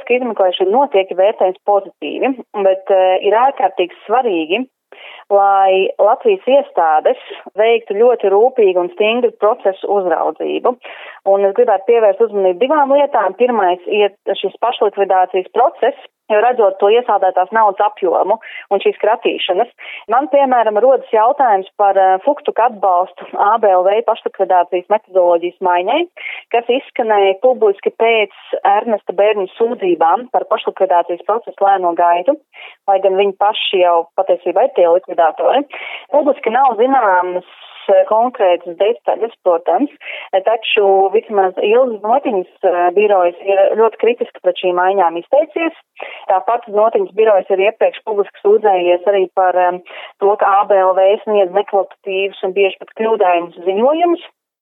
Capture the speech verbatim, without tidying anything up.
ka izmeklēšana notiek vērtējums pozitīvi, bet uh, ir ārkārtīgi svarīgi, lai Latvijas iestādes veiktu ļoti rūpīgu un stingru procesu uzraudzību. Un es gribētu pievērst uzmanību divām lietām. Pirmais ir šis pašlikvidācijas process, jo redzot to iesaldētās naudas apjomu un šīs kratīšanas. Man, piemēram, rodas jautājums par uh, Fuktuka atbalstu A B L V pašlikvidācijas metodoloģijas maiņai, kas izskanēja publiski pēc Ernesta Bērņa sūdzībām par pašlikvidācijas procesu lēno gaitu, lai gan viņi paši jau patiesībā ir tie likvidātori. Publiski nav zināmas konkrētas detaļas, protams, taču vismaz Ilzas Notiņas birojas ir ļoti kritiski pret šīm maiņām izteicies. Tāpat Notiņas birojas ir iepriekš publiski sūdzējies arī par um, to, ka A B L V sniedz nekvalitatīvus un bieži pat kļūdainus ziņojumus